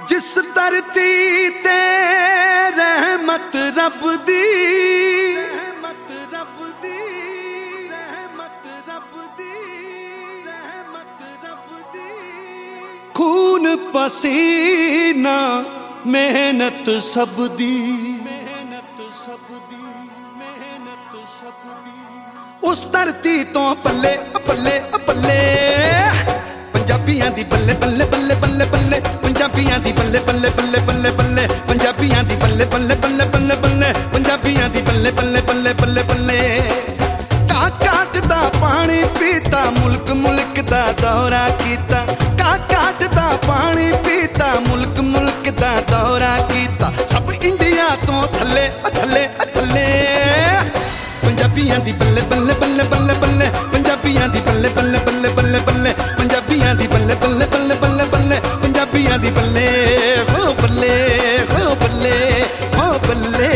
जिस धरती ते रहमत रब दी खून पसीना मेहनत सब दी उस धरती तो पल्ले पल्ले पल्ले पंजाबियां दी बल्ले बल्ले बल्ले बल्ले बल्ले पंजाबियां दी बल्ले बल्ले बल्ले बल्ले बल्ले पंजाबियां दी बल्ले बल्ले बल्ले बल्ले बल्ले पंजाबियां दी बल्ले बल्ले बल्ले बल्ले बल्ले काट काट दा पानी पीता मुल्क मुल्क दा दौरा कीता काट काट दा पानी पीता मुल्क मुल्क दा दौरा कीता सब इंडिया तो थल्ले थल्ले थल्ले पंजाबियां दी बल्ले बल्ले बल्ले बल्ले बल्ले पंजाबियां दी बल्ले बल्ले बल्ले बल्ले बल्ले पंजाबियां दी बल्ले बल्ले बल्ले बल्ले बल्ले पंजाबियां दी बल्ले हो बल्ले हो बल्ले हो बल्ले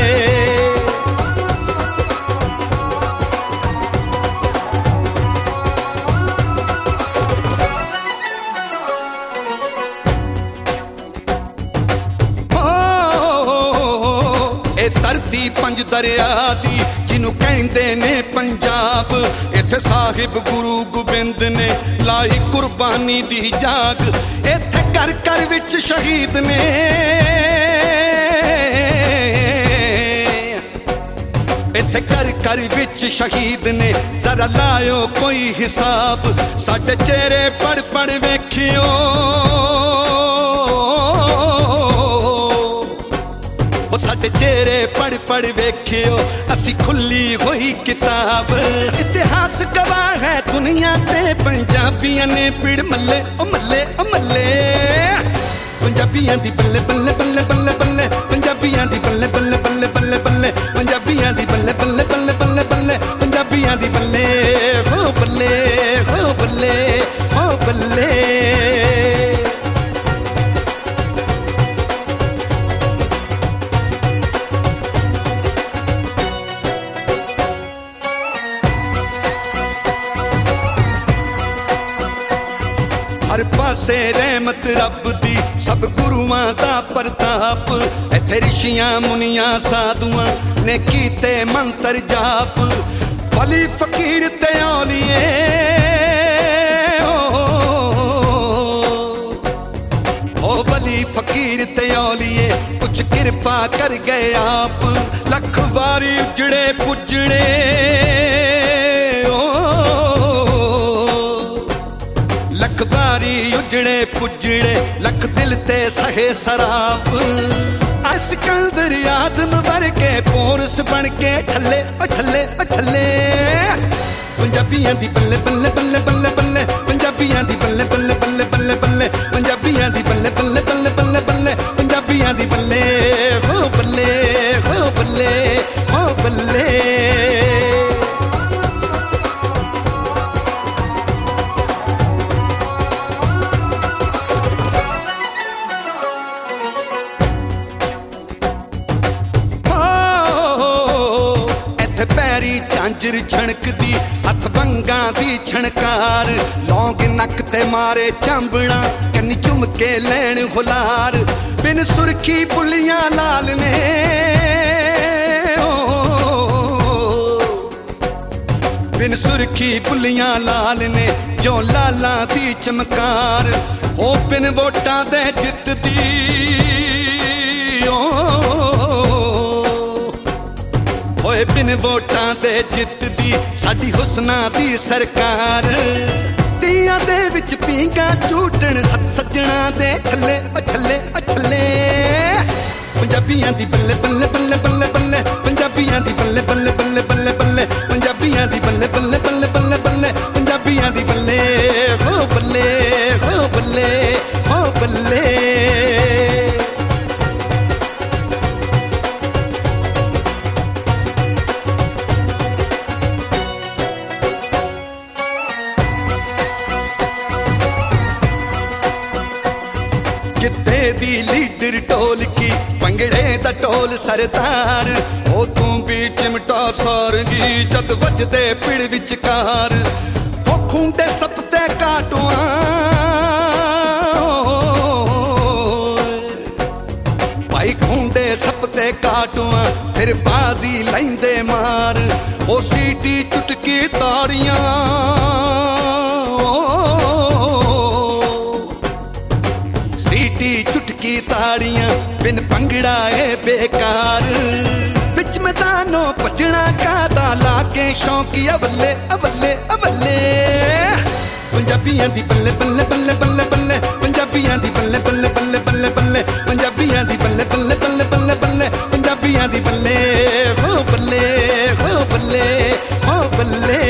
धरती पंज दरिया दी जिन्हों कहते ने पंजाब इत्थे साहिब गुरु गोबिंद ने लाई कुर्बानी दी जाग इत्थे घर घर विच शहीद ने इत्थे घर घर विच शहीद ने जरा लायो कोई हिसाब साडे चेहरे पढ़ पढ़ वेखियो साडे चेहरे पढ़ पढ़ वेखियो असी खुली हुई किताब इतिहास गवाह है दुनिया ते पंजाबियां ने पिड़ मल्ले ओ मल्ले ओ मल्ले पंजाबियां दी बल्ले बल्ले बल्ले बल्ले बल्ले पंजाबियां दी बल्ले बल्ले बल्ले बल्ले बल्ले पंजाबियां दी बल्ले बल्ले बल्ले बल्ले बल्ले पंजाबियां दी बल्ले हो बल्ले हो बल्ले हो बल्ले हर पासे रहमत रब दी सब गुरुआं दा प्रताप इत्थे ऋषियां मुनियां साधुआं ने कीते मंत्र जाप वली फकीर ते औलिए ओ वली फकीर ते औलिए कुछ कृपा कर गए आप लख वारी उजड़े पुजड़े बारी उजड़े पुजड़े लख दिल ते सहे सराप सिकंदर आज़म वर्गे पोरस बन के ठल्ले ठल्ले ठल्ले पंजाबियां दी बल्ले बल्ले बल्ले बल्ले बल्ले पंजाबियां दी बल्ले बल्ले बल्ले बल्ले बल्ले पंजाबियां दी बल्ले बल्ले बल्ले बल्ले बल्ले पंजाबियां दी बल्ले हो बल्ले हो बल्ले हो बल्ले झांजर छणकदी हथ बंगा दी छणकार लौंग नक ते मारे चांबना कन्नी चुम के लैन हुलार बिन सुरखी बुलियां लाल ने बिन सुरखी बुलियां लाल ने जो लाला दी चमकार हो बिन वोटां दे जित दी होए बिन वोटां दे जित दी साडी हुस्ना दी सरकार तियां दे विच पींगा झूटण हथ सज्जणा दे छल्ले छल्ले छल्ले पंजाबियां दी बल्ले बल्ले बल्ले बल्ले बल्ले पंजाबियां दी बल्ले बल्ले बल्ले बल्ले बल्ले पंजाबियां दी बल्ले बल्ले बल्ले बल्ले बल्ले पंजाबियां दी बल्ले हो बल्ले हो बल्ले हो बल्ले दी लीडर टोल की पंगड़े दा टोल सरदार ओ तू भी चिमटा सारगी जद वजदे पिड़ विचकार ओ खूंडे सपते काटुआ ਬਾਟੂਆਂ ਫਿਰ ਬਾਦੀ ਲੈਂਦੇ ਮਾਰ ਉਹ ਸੀਟੀ ਚੁਟਕੀ ਤਾੜੀਆਂ सीटी चुटकी ताड़ियां बिन भंगड़ा ए बेकार बिच मैदानों भजना कादा लाके शौकिया बल्ले अबल्ले अबल्ले पंजाबियां दी बल्ले बल्ले बल्ले बल्ले बल्ले पंजाबियां दी बल्ले बल्ले बल्ले बल्ले बल्ले पंजाबियां दी बल्ले बल्ले बल्ले बल्ले बल्ले पंजाबियां दी बल्ले हो बल्ले हो बल्ले हो बल्ले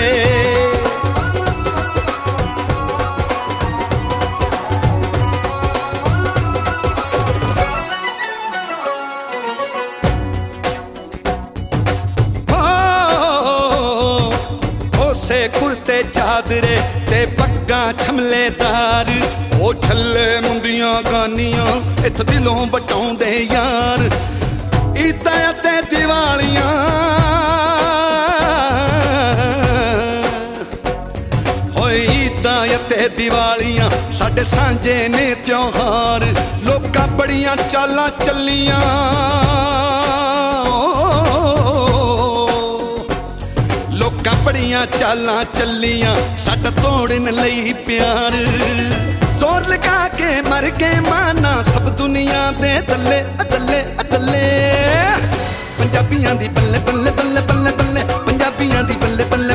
से कुर्ते चादरे ते पग्गां छमलेदार ओ छल्ले मुंदियां गानियां इथ दिलों बटाउंदे यार ईदां ते दिवालियां होए ईदां ते दिवालियां साडे सांझे ने त्योहार लोकां बड़ियां चालां चलियां बड़ियां चालां चलियां सट तोड़न लई प्यार जोर लगा के मर के माना सब दुनिया दे दल्ले अदल्ले अदल्ले पंजाबियां दी बल्ले बल्ले बल्ले बल्ले बल्ले पंजाबियां दी बल्ले बल्ले